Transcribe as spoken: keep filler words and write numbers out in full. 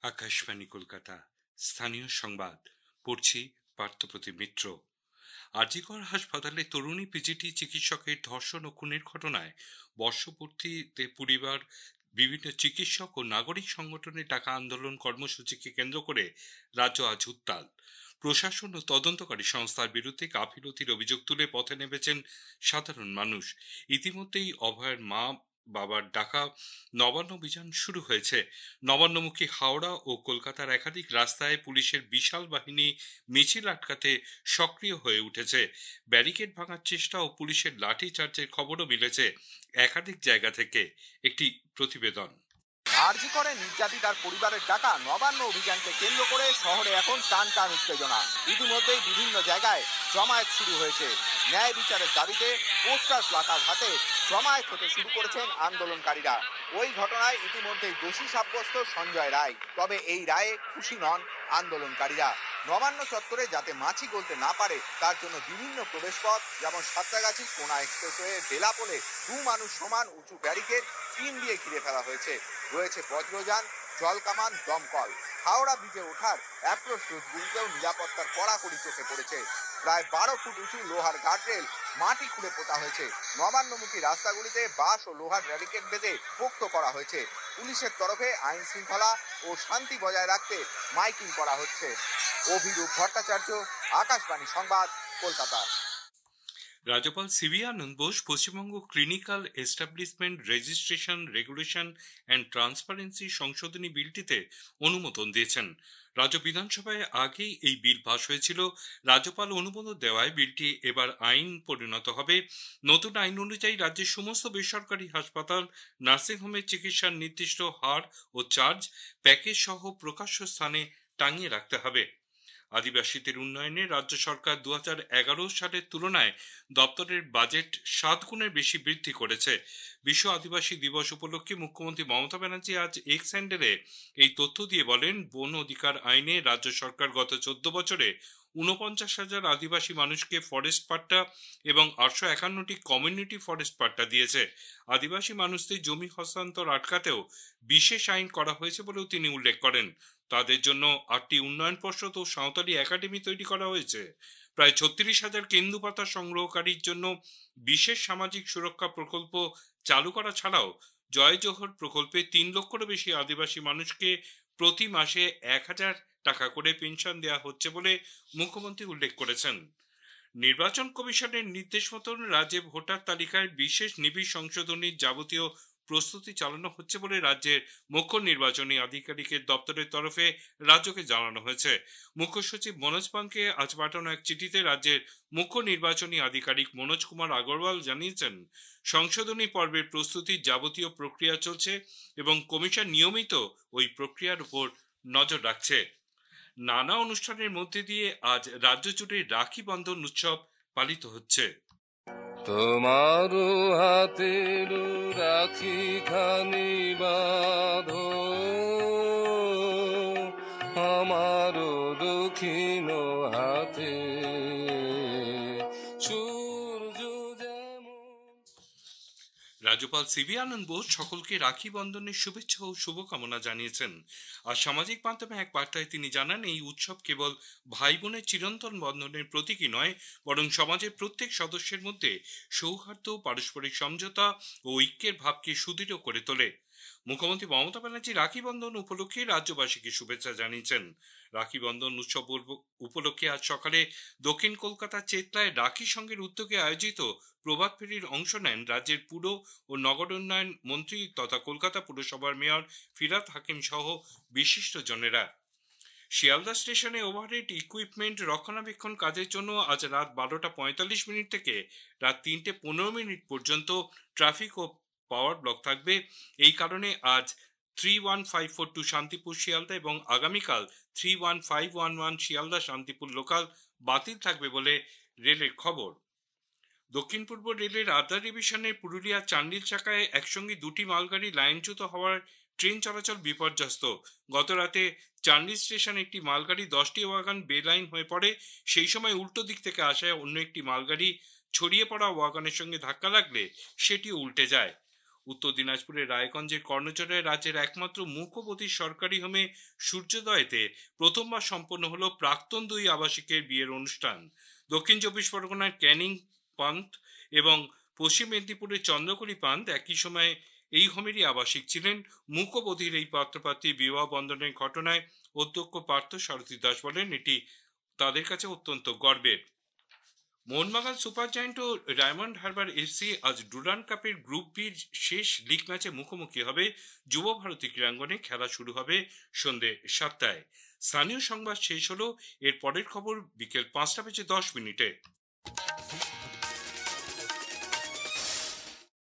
আকাশবাণী কলকাতা স্থানীয় সংবাদ পড়ছি পার্থপ্রতিম মিত্র। আরজিকর হাসপাতালে তরুণী পিজিটি চিকিৎসকের ধর্ষণ ও খুনের ঘটনায় বর্ষপূর্তিতে পরিবার, বিভিন্ন চিকিৎসক ও নাগরিক সংগঠনের ডাকা আন্দোলন কর্মসূচিকে কেন্দ্র করে রাজ্য আজ উত্তাল। প্রশাসন ও তদন্তকারী সংস্থার বিরুদ্ধে গাফিলতির অভিযোগ তুলে পথে নেমেছেন সাধারণ মানুষ। ইতিমধ্যেই অভয়ের মা বাবার ডাকা নবান্ন অভিযান শুরু হয়েছে। নবান্নমুখী হাওড়া ও কলকাতার একাধিক রাস্তায় পুলিশের বিশাল বাহিনী মিছিল আটকাতে সক্রিয় হয়ে উঠেছে। ব্যারিকেড ভাঙার চেষ্টা ও পুলিশের লাঠি চার্জের খবরও মিলেছে একাধিক জায়গা থেকে। একটি প্রতিবেদন। আরজি করে নির্যাতিতার পরিবারের ডাকা নবান্ন অভিযানকে কেন্দ্র করে শহরে এখন টান টান উত্তেজনা। ইতিমধ্যেই বিভিন্ন জায়গায় জমায়েত শুরু হয়েছে। ন্যায় বিচারের দাবিতে পোস্টার প্লাকার্ড হাতে জমায়েত হতে শুরু করেছেন আন্দোলনকারীরা। ওই ঘটনায় ইতিমধ্যেই দোষী সাব্যস্ত সঞ্জয় রায়। তবে এই রায়ে খুশি নন আন্দোলনকারীরা। নবান্ন চত্বরে যাতে মাছি গলতে না পারে তার জন্য বিভিন্ন প্রবেশপথ যেমন সাঁতরাগাছি কোনা এক্সপ্রেসওয়ে বেলাপোলে দু মানুষ সমান উঁচু ব্যারিকেড টিন দিয়ে ঘিরে ফেলা হয়েছে। রয়েছে বজ্রযান, জলকামান, দমকল। হাওড়া ব্রিজে ওঠার অ্যাপ্রোচ রোডগুলিতেও নিরাপত্তার কড়াকড়ি চোখে পড়েছে। প্রায় বারো ফুট উঁচু লোহার গার্ডরেল মাটি খুঁড়ে পোতা হয়েছে। নবান্নমুখী রাস্তাগুলিতে বাঁশ ও লোহার ব্যারিকেড বেঁধে পোক্ত করা হয়েছে। পুলিশের তরফে আইন শৃঙ্খলা ও শান্তি বজায় রাখতে মাইকিং করা হচ্ছে। অভিরূপ ভট্টাচার্য, আকাশবাণী সংবাদ, কলকাতা। রাজ্যপাল C V Ananda Bose Paschimbanga clinical establishment registration regulation and transparency সংশোধনী বিলটিতে অনুমোদন দিয়েছেন। রাজ্য বিধানসভায় আগেই এই বিল পাশ হয়েছিল। রাজ্যপাল অনুমোদন দেওয়ায় বিলটি এবার আইন পরিণত হবে। নতুন আইন অনুযায়ী রাজ্যের সমস্ত বেসরকারি হাসপাতাল, নার্সিংহোমের চিকিৎসার নির্দিষ্ট হার ও চার্জ প্যাকেজ সহ প্রকাশ্য স্থানে টাঙিয়ে রাখতে হবে। আদিবাসীদের উন্নয়নে রাজ্য সরকার দু হাজার এগারো সালের তুলনায় দপ্তরের বাজেট সাত গুণের বেশি বৃদ্ধি করেছে। বিশ্ব আদিবাসী দিবস উপলক্ষে মুখ্যমন্ত্রী মমতা ব্যানার্জি আজ এক্স হ্যান্ডেলে এই তথ্য দিয়ে বলেন, বন অধিকার আইনে রাজ্য সরকার গত চোদ্দ বছরে ঊনপঞ্চাশ হাজার আদিবাসী মানুষকে ফরেস্ট পাট্টা এবং আটশো একান্নটি কমিউনিটি ফরেস্ট পাট্টা দিয়েছে। আদিবাসী মানুষদের জমি হস্তান্তর আটকাতেও বিশেষ আইন করা হয়েছে বলেও তিনি উল্লেখ করেন। তাদের জন্য আটটি উন্নয়ন পর্ষদ ও সাঁওতালি একাডেমি তৈরি করা হয়েছে। প্রায় ছত্রিশ হাজার কেন্দুপাতা সংগ্রহকারীর জন্য বিশেষ সামাজিক সুরক্ষা প্রকল্প চালু করা ছাড়াও জয় জোহর প্রকল্পে তিন লক্ষেরও বেশি আদিবাসী মানুষকে প্রতি মাসে এক হাজার টাকা করে পেনশন দেওয়া হচ্ছে বলে মুখ্যমন্ত্রী উল্লেখ করেছেন। নির্বাচন কমিশনের নির্দেশ মতন রাজ্যে ভোটার তালিকায় বিশেষ নিবিড় সংশোধনীর যাবতীয় প্রস্তুতি চালানো হচ্ছে বলে রাজ্যের মুখ্য নির্বাচনী আধিকারিকের দপ্তরের তরফে রাজ্যকে জানানো হয়েছে। মুখ্য সচিব মনোজ পানকে আজ পাঠানো এক চিঠিতে রাজ্যের মুখ্য নির্বাচনী আধিকারিক মনোজ কুমার আগরওয়াল জানিয়েছেন, সংশোধনী পর্বের প্রস্তুতির যাবতীয় প্রক্রিয়া চলছে এবং কমিশন নিয়মিত ওই প্রক্রিয়ার উপর নজর রাখছে। নানা অনুষ্ঠানের মধ্যে দিয়ে আজ রাজ্য জুড়ে রাখি বন্ধন উৎসব পালিত হচ্ছে। তোমার হাতের রাখি খানি বাঁধো, আমার দক্ষিণ হাতে সূর্য যেমন। রাজ্যপাল সিবি আনন্দ বোস সকলকে রাখি বন্ধনের শুভেচ্ছা ও শুভকামনা জানিয়েছেন। আর সামাজিক মাধ্যমে এক বার্তায় তিনি জানান, এই উৎসব কেবল ভাই বোনের চিরন্তন বন্ধনের প্রতীকী নয়, বরং সমাজের প্রত্যেক সদস্যের মধ্যে সৌহার্দ্য, পারস্পরিক সমঝোতা ও ঐক্যের ভাবকে সুদৃঢ় করে তোলে। মুখ্যমন্ত্রী মমতা ব্যানার্জি রাখি বন্ধন উপলক্ষে রাজ্যবাসীকে শুভেচ্ছা জানিয়েছেন। রাখি বন্ধন উৎসব উপলক্ষে আজ সকালে দক্ষিণ কলকাতার চেতলায় রাখি সংঘের উদ্যোগে আয়োজিত প্রভাত ফেরির অংশ নেন রাজ্যের পুর ও নগর উন্নয়ন মন্ত্রী তথা কলকাতা পুরসভার মেয়র ফিরহাদ হাকিম সহ বিশিষ্ট জনেরা। শিয়ালদা স্টেশনে ওভারহেড ইকুইপমেন্ট রক্ষণাবেক্ষণ কাজের জন্য আজ রাত বারোটা পঁয়তাল্লিশ মিনিট থেকে রাত তিনটে পনেরো মিনিট পর্যন্ত ট্রাফিক ও পাওয়ার ব্লক থাকবে। এই কারণে আজ three one five four two Shantipur Sealdah এবং আগামীকাল three one five one one Sealdah Shantipur local বাতিল থাকবে বলে রেলের খবর। দক্ষিণ পূর্ব রেলের আদ্রা ডিভিশনের পুরুলিয়া চান্ডিল শাখায় একসঙ্গে দুটি মালগাড়ি লাইনচ্যুত হওয়ার ট্রেন চলাচল বিপর্যস্ত। গত রাতে চান্ডিল স্টেশন একটি মালগাড়ি দশটি ওয়াগন বেলাইন হয়ে পড়ে। সেই সময় উল্টো দিক থেকে আসা অন্য একটি মালগাড়ি ছড়িয়ে পড়া ওয়াগনের সঙ্গে ধাক্কা লাগলে সেটিও উল্টে যায়। উত্তর দিনাজপুরের রায়গঞ্জের কর্ণচড়ায় রাজ্যের একমাত্র মুখ্যপতি সরকারি হোমে সূর্যোদয়তে প্রথমবার সম্পন্ন হলো প্রাক্তন দুই আবাসিকের বিয়ের অনুষ্ঠান। দক্ষিণ চব্বিশ পরগনার ক্যানিং পান্থ এবং পশ্চিম মেদিনীপুরের চন্দ্রকলি পান্থ একই সময়ে এই হোমেরই আবাসিক ছিলেন। মুখ্যপতির এই পাত্রপাত্রী বিবাহ বন্ধনের ঘটনায় অধ্যক্ষ পার্থ সারথী দাস বলেন, এটি তাদের কাছে অত্যন্ত গর্বের। মোহনবাগান সুপার জায়ান্ট ও ডায়মন্ড হারবার এফসি আজ ডুরান্ড কাপের গ্রুপ বির শেষ লিগ ম্যাচে মুখোমুখি হবে। যুব ভারতী ক্রীড়াঙ্গনে খেলা শুরু হবে সন্ধ্যে সাতটায়। স্থানীয় সংবাদ শেষ হলো। এর পরের খবর বিকেল পাঁচটা বেজে দশ মিনিটে।